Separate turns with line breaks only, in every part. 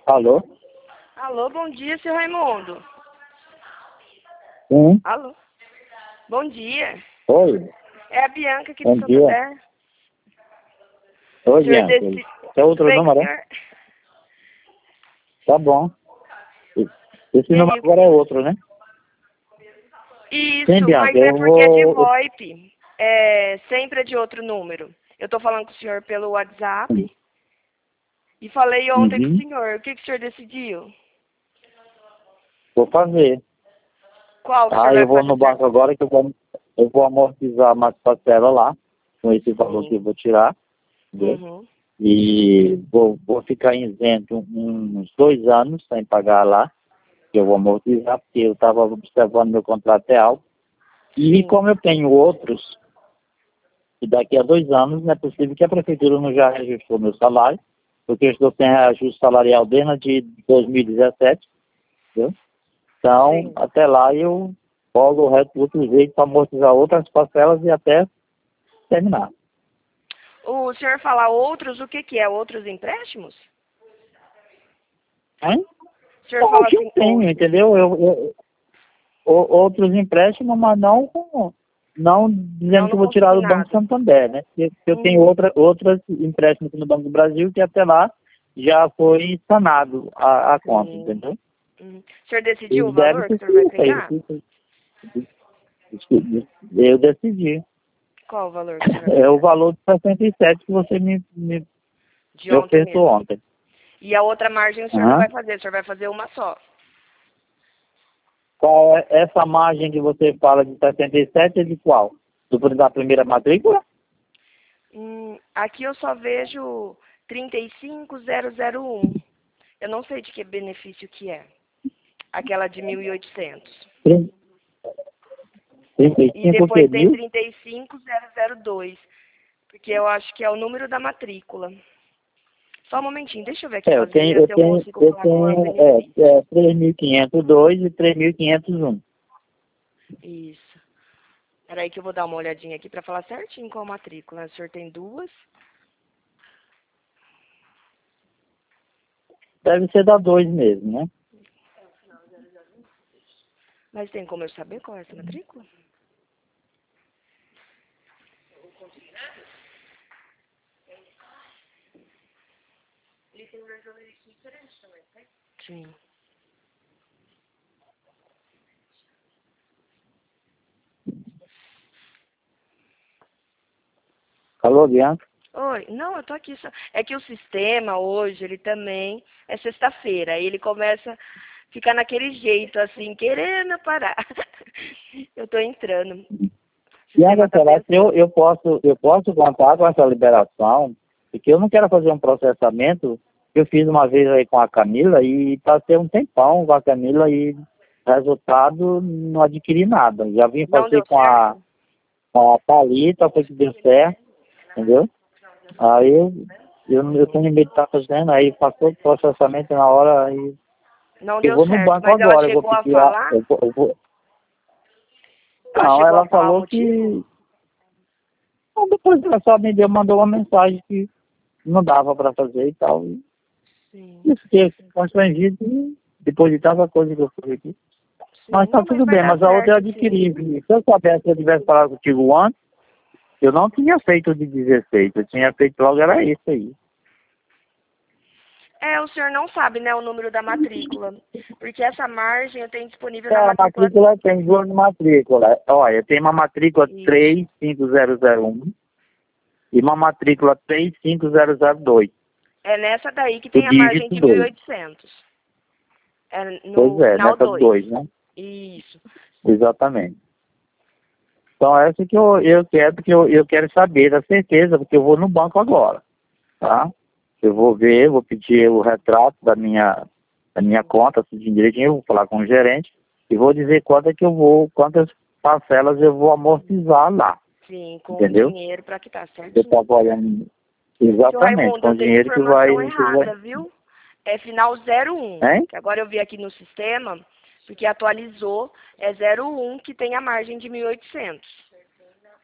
Alô?
Alô, bom dia, seu Raimundo.
Sim.
Alô? Bom dia.
Oi.
É a Bianca aqui
Bom
do
dia.
Santander.
Oi,
Senhor
Bianca. É
Tudo
outro
bem com o
número, né?
senhor?
Tá bom. Esse
E
número
aí?
agora é outro, né? Sim,
Isso,
Bianca,
mas é
eu
porque é de
vou...
VoIP. É sempre de outro número. Eu tô falando com o senhor pelo WhatsApp e falei ontem com o
Uhum.
senhor. O que o senhor decidiu?
Vou fazer.
Qual que o senhor
Tá?
vai
Eu vou
fazer,
no
senhor?
banco agora que eu vou amortizar mais parcela lá, com esse valor que eu
Sim.
vou tirar, entendeu?
Uhum.
E vou ficar isento uns 2 anos sem pagar lá, que eu vou amortizar, porque eu estava observando meu contrato é alto. E
Sim.
como eu tenho outros, e daqui a 2 anos não é possível que a prefeitura não já reajustou meu salário, porque eu estou sem reajuste salarial desde 2017, entendeu? Então,
Sim.
até lá eu colo o resto do outro jeito para amortizar outras parcelas e até terminar.
O senhor fala outros, o que é? Outros empréstimos?
Hein?
O senhor
Então,
fala
que eu
assim,
tenho,
outros.
entendeu? Outros empréstimos, mas não
Não
dizendo que
no
eu vou tirar do Banco
consignado.
Santander, né? Porque eu tenho
Uhum.
outros empréstimos no Banco do Brasil que até lá já foi sanado a conta,
Sim.
entendeu?
Uhum. O senhor decidiu o
Eles devem
valor que o
ter
senhor vai
sido
pegar?
eu decidi.
Qual o valor que o senhor vai
É o
pegar?
valor de 67 que você me
De ontem
ofertou
mesmo.
ontem.
E a outra margem o senhor não
Aham.
vai fazer, o senhor vai fazer uma só.
Qual é essa margem que você fala de 67 é de qual? Da primeira matrícula?
Aqui eu só vejo 35001. Eu não sei de que benefício que é. Aquela de 1.800. E
35 o quê?
depois tem
Mil?
35002. Porque eu acho que é o número da matrícula. Só um momentinho, deixa eu ver aqui
É,
com
eu
as
tenho,
meninas
eu
se eu
tenho,
consigo
eu
falar qual é o
tenho,
benefício.
3.502 e 3.501.
Isso. Peraí que eu vou dar uma olhadinha aqui para falar certinho qual a matrícula. O senhor tem duas?
Deve ser da 2 mesmo, né?
Mas tem como eu saber qual é essa matrícula? Sim.
Alô, Bianca?
Oi, não, eu tô aqui só. É que o sistema hoje, ele também é sexta-feira. Aí ele começa a ficar naquele jeito, assim, querendo parar. Eu tô entrando. O sistema
Bianca,
tá
será que
pensando.
eu posso contar com essa liberação? Porque eu não quero fazer um processamento que eu fiz uma vez aí com a Camila e passei um tempão com a Camila e resultado não adquiri nada. Já vim
Não
fazer
deu certo?
com a Thalita, foi que deu certo, entendeu? Aí eu tenho medo de estar fazendo, aí passou o processamento na hora e
Não
eu
deu
vou no
certo.
banco
Mas ela
agora, eu vou
chegou a
pedir
falar? Ela
Não,
chegou a
ela
falar o
falou
motivo?
que não, depois ela só mandou uma mensagem que não dava para fazer e tal. E
Sim.
eu fiquei constrangido depois de tanta coisa que eu fiz aqui. Mas
Sim.
tá
Não, mas
tudo
vai
bem,
dar
mas a outra eu
certo, sim.
adquiri. Se eu soubesse que eu tivesse falado contigo antes, eu não tinha feito o de 16, eu tinha feito logo, era isso aí.
É, o senhor não sabe, né, o número da matrícula. Porque essa margem eu tenho disponível
É,
na
a
matrícula.
matrícula tem duas matrículas. Olha, tem uma matrícula
Isso.
35001 e uma matrícula 35002,
É nessa daí que
o
tem a margem
dígito
de mil e
2.
oitocentos. É
Pois
no
é,
final
nessas
2.
dois, né?
Isso.
Exatamente. Então essa que eu quero, porque eu quero saber da certeza, porque eu vou no banco agora, tá? Eu vou ver, vou pedir o retrato da minha conta, tudo direitinho, eu vou falar com o gerente e vou dizer quantas parcelas eu vou amortizar lá,
Sim, com o
entendeu?
dinheiro para quitar
Eu
certinho.
estava olhando
Seu
exatamente,
Raimundo,
com o
eu tenho
dinheiro que vai,
informação errada, viu? É final 01.
hein?
Que agora eu vi aqui no sistema, porque atualizou, é 01 que tem a margem de 1.800.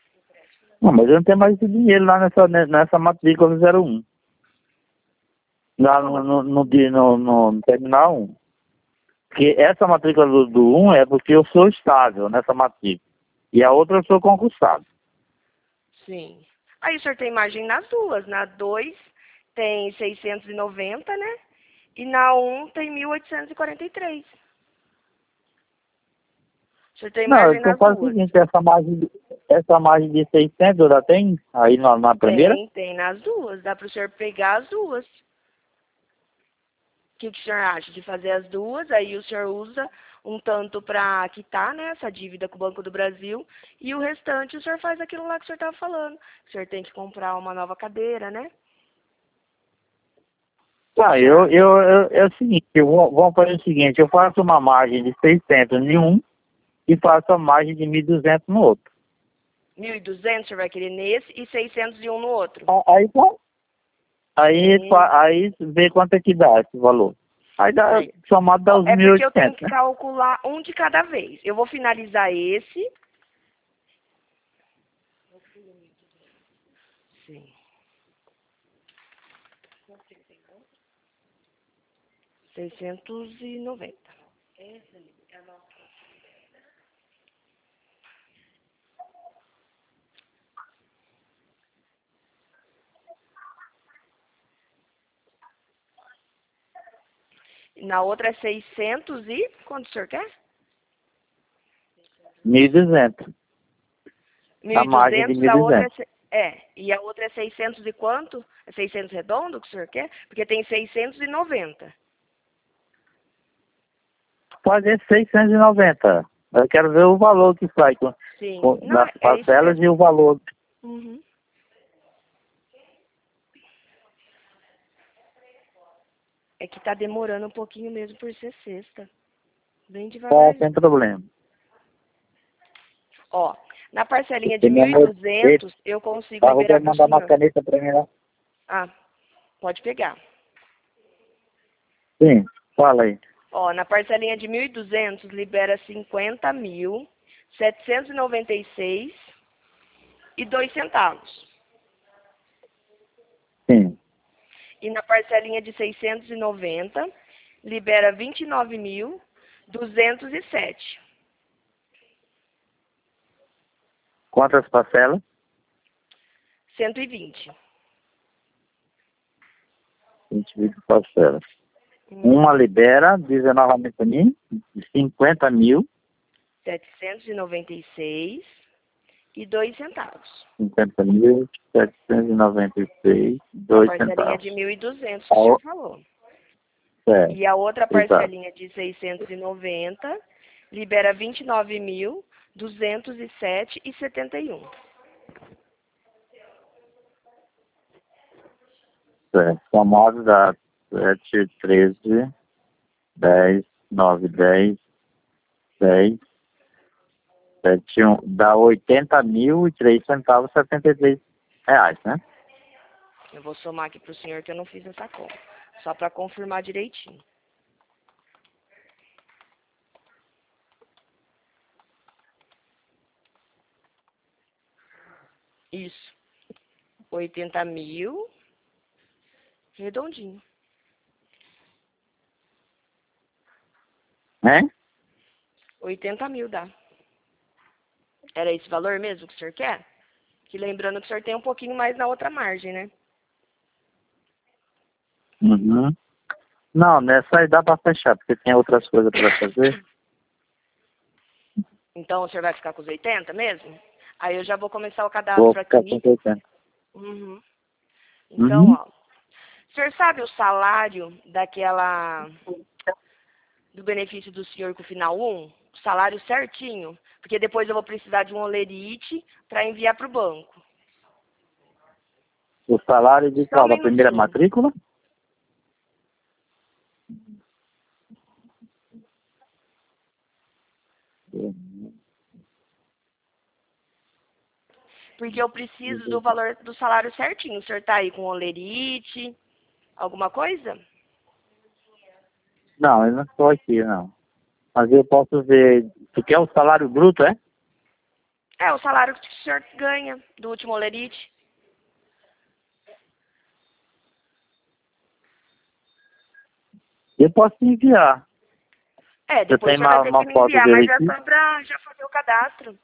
Não, mas eu não tenho mais esse dinheiro lá nessa matrícula 01. lá no terminal 1. Porque essa matrícula do 1 é porque eu sou estável nessa matrícula. E a outra eu sou concursado.
Sim. Aí o senhor tem margem nas duas. Na 2 tem 690, né? E na 1 tem 1.843. O senhor tem
Não,
margem
então
nas
faz o
duas.
seguinte, essa margem de 600 já tem aí na primeira?
Tem nas duas. Dá para o senhor pegar as duas. O que o senhor acha de fazer as duas? Aí o senhor usa um tanto para quitar, né, essa dívida com o Banco do Brasil e o restante o senhor faz aquilo lá que o senhor estava falando. O senhor tem que comprar uma nova cadeira, né?
Tá, é o seguinte, vamos fazer o seguinte, eu faço uma margem de 600 em um e faço a margem de 1.200 no outro.
1.200 o senhor vai querer nesse e 601 no outro.
Aí,
Sim.
aí vê quanto é que dá esse valor. Aí dá,
Sim.
somado dá os
É porque eu tenho
1.800,
que
né?
calcular um de cada vez. Eu vou finalizar esse. Sim. 690. Na outra é 600 e... Quanto o senhor quer?
1.200. A margem de
1.200, a outra
1.200.
e a outra é 600 e quanto? É 600 redondo que o senhor quer? Porque tem 690.
Fazer 690. Eu quero ver o valor que sai
Sim. Não,
das
é isso
parcelas
mesmo.
e o valor.
Uhum. É que tá demorando um pouquinho mesmo por ser sexta. Bem
Tá, sem
devagarzinho.
problema.
Ó, na parcelinha de
Você me mandou- Ei,
1.200 eu consigo
Tá, vou
liberar para o
mandar uma
senhor.
caneta pra mim lá.
Ah, pode pegar.
Sim, fala aí.
Ó, na parcelinha de 1.200 libera 50.796,02 centavos.
Sim.
E na parcelinha de 690 libera 29.207.
Quantas parcelas?
120.
20 parcelas.
Uhum.
Uma libera, diz novamente para mim, 50 mil,
796,02 centavos.
50.796,
A
dois
parcelinha
centavos.
de 1.200 que
A
o senhor
o-
falou.
É,
E a outra
exato.
parcelinha de 690 libera 29.207,71.
Certo. Somado dá 7, 13, 10, 9, 10, 10, 7, 1, dá 80.003 centavos, 73 reais, né?
Eu vou somar aqui para o senhor que eu não fiz essa conta. Só para confirmar direitinho. Isso. 80 mil, redondinho.
Né?
80 mil dá. Era esse valor mesmo que o senhor quer? Que lembrando que o senhor tem um pouquinho mais na outra margem, né?
Uhum. Não, nessa aí dá para fechar, porque tem outras coisas para fazer.
Então o senhor vai ficar com os 80 mesmo? Aí eu já vou começar o
Vou
cadastro
ficar com
aqui.
80.
Uhum. Então,
Uhum.
ó. O senhor sabe o salário do benefício do senhor com o final 1? O salário certinho? Porque depois eu vou precisar de um olerite para enviar para o banco.
O salário de
Só um
qual? Da primeira
minutinho.
matrícula?
Porque eu preciso do valor do salário certinho. O senhor tá aí com olerite, alguma coisa?
Não, eu não estou aqui, não. Mas eu posso ver. Tu quer o salário bruto, é?
É, o salário que o senhor ganha do último olerite.
Eu posso te enviar.
É,
Você
depois
tem
você vai ter
uma
que me
foto
enviar,
dele
mas é
aqui?
só pra já fazer o cadastro.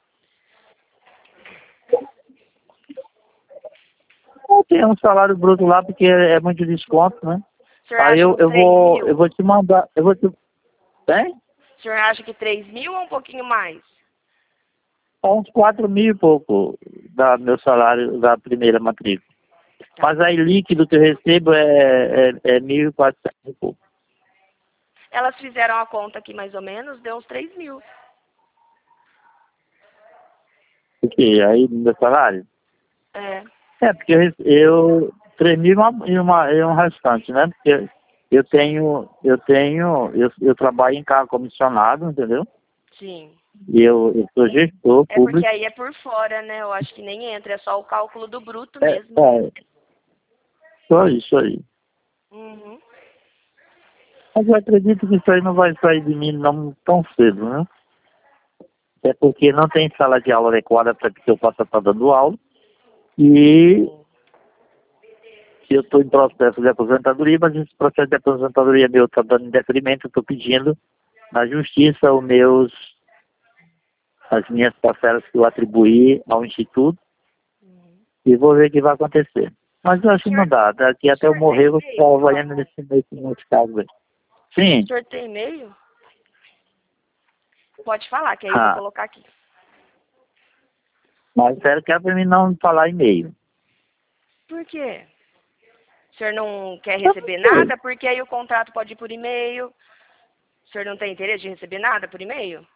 Eu tenho um salário bruto lá porque é muito desconto, né?
O senhor
Aí
acha
eu,
uns
eu
3
vou, eu
mil?
vou te mandar, eu vou te... Tem?
O senhor acha que 3 mil ou um pouquinho mais?
Tá uns 4 mil e pouco da meu salário da primeira matrícula.
Tá.
Mas aí líquido que eu recebo é 1.400 e pouco.
Elas fizeram a conta aqui mais ou menos, deu uns 3 mil.
Porque aí no meu salário?
É.
É, porque eu 3 mil e um restante, né? Porque eu trabalho em cargo comissionado, entendeu?
Sim.
E eu sou gestor
É porque
público.
aí é por fora, né? Eu acho que nem entra, é só o cálculo do bruto
É,
mesmo.
só isso aí.
Uhum.
Mas eu acredito que isso aí não vai sair de mim não tão cedo, né? É porque não tem sala de aula adequada para que eu possa estar dando aula. E
Sim.
eu estou em processo de aposentadoria, mas esse processo de aposentadoria meu está dando indeferimento, eu estou pedindo na justiça as minhas parcelas que eu atribuí ao Instituto
Uhum.
e vou ver o que vai acontecer. Mas eu
O
acho que não
senhor,
dá, daqui
o
até eu
senhor tem
morrer eu vou
e-mail,
ficar
por
avaliando
favor?
nesse caso aí.
O
Sim,
senhor tem e-mail? Pode falar, que aí eu vou
ah,
colocar aqui.
mas sério que é para mim não falar e-mail.
Por quê? O senhor não quer
Eu não
receber
sei.
nada? Porque aí o contrato pode ir por e-mail. O senhor não tem interesse de receber nada por e-mail?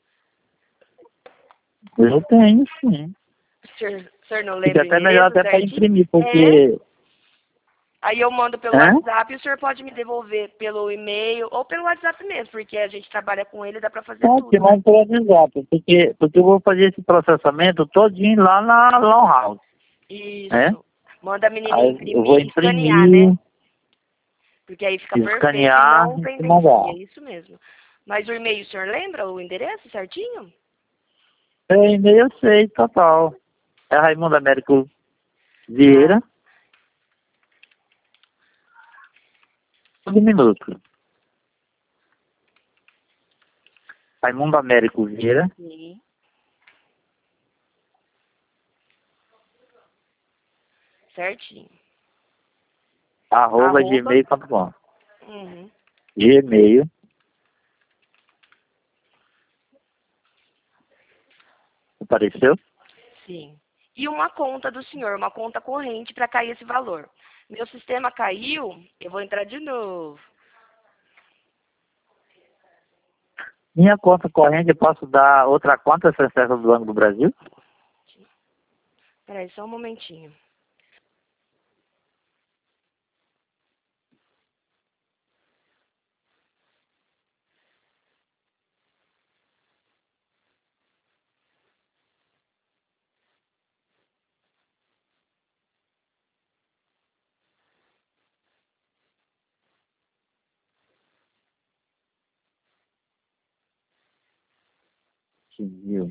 Eu tenho, sim.
O senhor não
Fica
lembra o
até melhor
endereço
até para
certinho?
imprimir,
É.
porque...
Aí eu mando pelo
Hã?
WhatsApp e o senhor pode me devolver pelo e-mail ou pelo WhatsApp mesmo, porque a gente trabalha com ele e dá pra fazer
Pode
tudo, né?
mais pelo WhatsApp, porque eu vou fazer esse processamento todinho lá na Long House, né?
Isso. Manda a menina
Aí eu vou
imprimir e escanear, né?
imprimir,
Porque aí fica perfeito e
escanear
não
e te
pendencia,
mandar.
é isso mesmo. Mas o e-mail, o senhor lembra o endereço certinho?
É, e-mail eu sei, total. É Raimundo Américo
Ah,
Vieira, todo minuto. Raimundo Américo Vieira,
sim. Certinho.
arroba
Arroba.
gmail.com.
Uhum.
Gmail, apareceu?
Sim. E uma conta do senhor, uma conta corrente para cair esse valor. Meu sistema caiu, eu vou entrar de novo.
Minha conta corrente, eu posso dar outra conta se acessa do Banco do Brasil?
Peraí, só um momentinho.
Viu?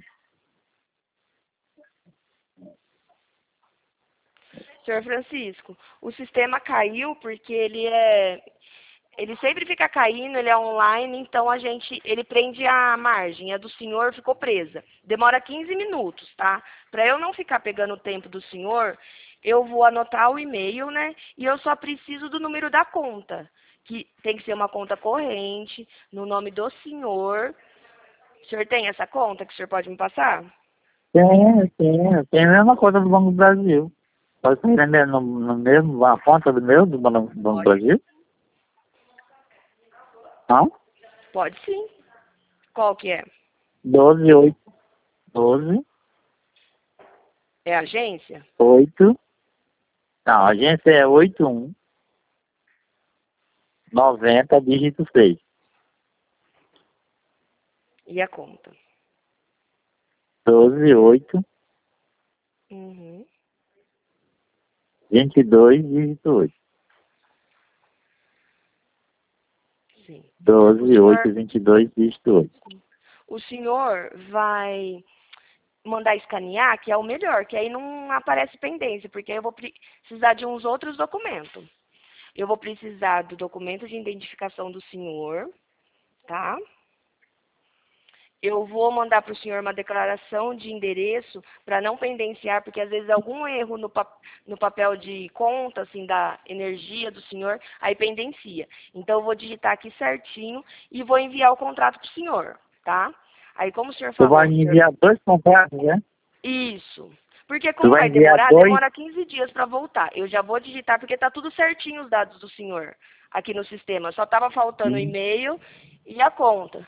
Senhor Francisco, o sistema caiu porque ele sempre fica caindo, ele é online, então ele prende a margem, a do senhor ficou presa. Demora 15 minutos, tá? Para eu não ficar pegando o tempo do senhor, eu vou anotar o e-mail, né? E eu só preciso do número da conta, que tem que ser uma conta corrente, no nome do senhor. O senhor tem essa conta que o senhor pode me passar?
Tem a mesma coisa do Banco do Brasil. Pode ser no mesmo, a conta do meu, do Banco do
Pode.
Brasil? Não?
Pode sim. Qual que é?
12 8 12
É a agência?
8. Não, a agência é 81 90 dígito 6.
E a conta?
12 8
Uhum.
22 dígito 8.
Sim. O
12
senhor,
8 22 dígito 8.
o senhor vai mandar escanear, que é o melhor, que aí não aparece pendência, porque aí eu vou precisar de uns outros documentos. eu vou precisar do documento de identificação do senhor, tá? Eu vou mandar para o senhor uma declaração de endereço para não pendenciar, porque às vezes algum erro no papel de conta, assim, da energia do senhor, aí pendencia. Então, eu vou digitar aqui certinho e vou enviar o contrato para o senhor, tá? Aí, como o senhor
Tu
falou...
vai me enviar 2 contratos, né?
Isso. Porque
Tu
como
vai
vai
enviar
demorar,
2?
demora 15 dias para voltar. Eu já vou digitar porque tá tudo certinho os dados do senhor aqui no sistema. Só estava faltando o e-mail e a conta.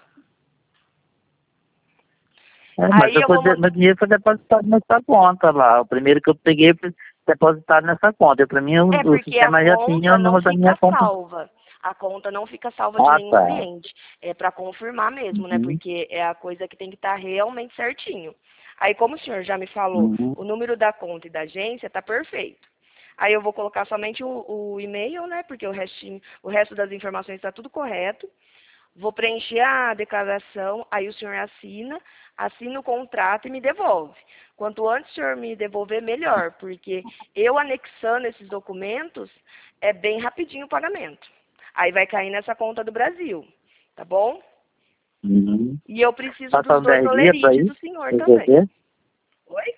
Mas
Aí eu vou mandar...
meu dinheiro foi depositado nessa conta lá. O primeiro que eu peguei foi depositado nessa conta. Para mim,
É
o
porque a
sistema já tinha
conta
o
não
número da minha
fica
conta.
salva. A conta não fica salva de
Ah,
nenhum
tá.
cliente. É para confirmar mesmo, né?
Uhum.
Porque é a coisa que tem que estar realmente certinho. Aí, como o senhor já me falou,
Uhum.
o número da conta e da agência tá perfeito. Aí eu vou colocar somente o e-mail, né? Porque o resto das informações está tudo correto. Vou preencher a declaração, aí o senhor assina o contrato e me devolve. Quanto antes o senhor me devolver, melhor, porque eu anexando esses documentos é bem rapidinho o pagamento. Aí vai cair nessa conta do Brasil, tá bom?
Uhum.
E eu preciso dos
Faltam
2
10 dias para
olerites
ir?
do senhor
Você
também.
quer?
Oi?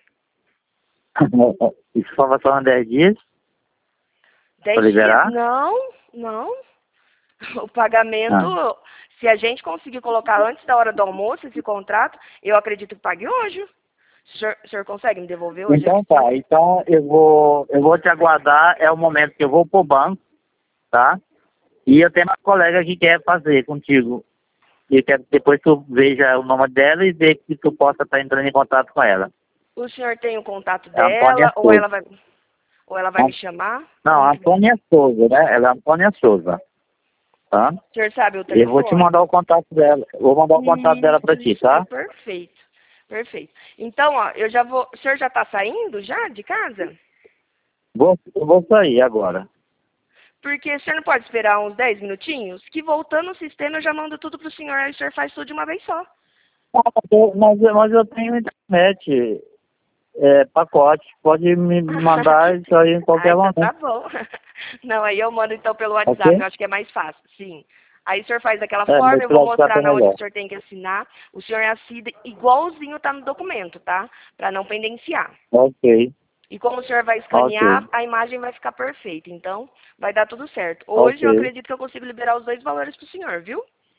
Isso só vai falar 10 dias
10
para
dias?
liberar?
Não, não. O pagamento,
Ah.
se a gente conseguir colocar antes da hora do almoço esse contrato, eu acredito que pague hoje. O senhor consegue me devolver hoje
Então
aqui para
tá.
mim?
Então eu vou te aguardar. É o momento que eu vou pro banco, tá? E eu tenho uma colega que quer fazer contigo. E quer que depois tu veja o nome dela e ver que tu possa estar entrando em contato com ela.
O senhor tem o contato
É a Antônia
dela
Souza.
ou ela vai me chamar?
Não,
Como que vai ser?
Antônia Souza, né? Ela é Antônia Souza, tá?
O senhor sabe o
Eu vou te
telefone?
mandar o contato dela. Eu vou mandar o contato dela para ti,
Isso aí,
tá?
perfeito. Perfeito. Então, ó, eu já vou. O senhor já está saindo já de casa?
Eu vou sair agora.
Porque o senhor não pode esperar uns 10 minutinhos? Que voltando o sistema eu já mando tudo pro senhor, aí o senhor faz tudo de uma vez só.
Ah, mas eu tenho internet, pacote. Pode me mandar isso aí em
Ah,
qualquer
então tá
momento,
bom. Não, aí eu mando então pelo WhatsApp, eu
ok?
acho que é mais fácil, sim. Aí o senhor faz daquela
Meu
forma, eu vou
WhatsApp
mostrar
é
na onde que
melhor.
o senhor tem que assinar. O senhor assina igualzinho tá no documento, tá? Para não pendenciar.
Ok,
E como o senhor vai escanear,
ok,
a imagem vai ficar perfeita. Então, vai dar tudo certo. Hoje eu
ok,
acredito que eu consigo liberar os 2 valores pro senhor, viu?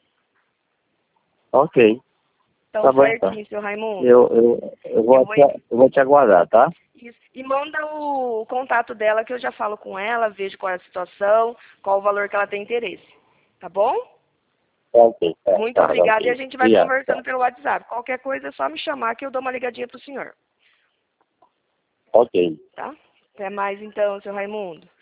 ok.
Então,
Tá bom então.
certinho, seu Raimundo.
Eu
Eu vou
eu vou te aguardar, tá?
Isso. E manda o contato dela que eu já falo com ela, vejo qual é a situação, qual o valor que ela tem interesse. Tá bom?
Ok,
Muito obrigada e a
ok.
gente vai
Obrigado,
conversando
tá.
pelo WhatsApp. Qualquer coisa é só me chamar que eu dou uma ligadinha pro senhor.
Ok.
Tá? Até mais então, seu Raimundo.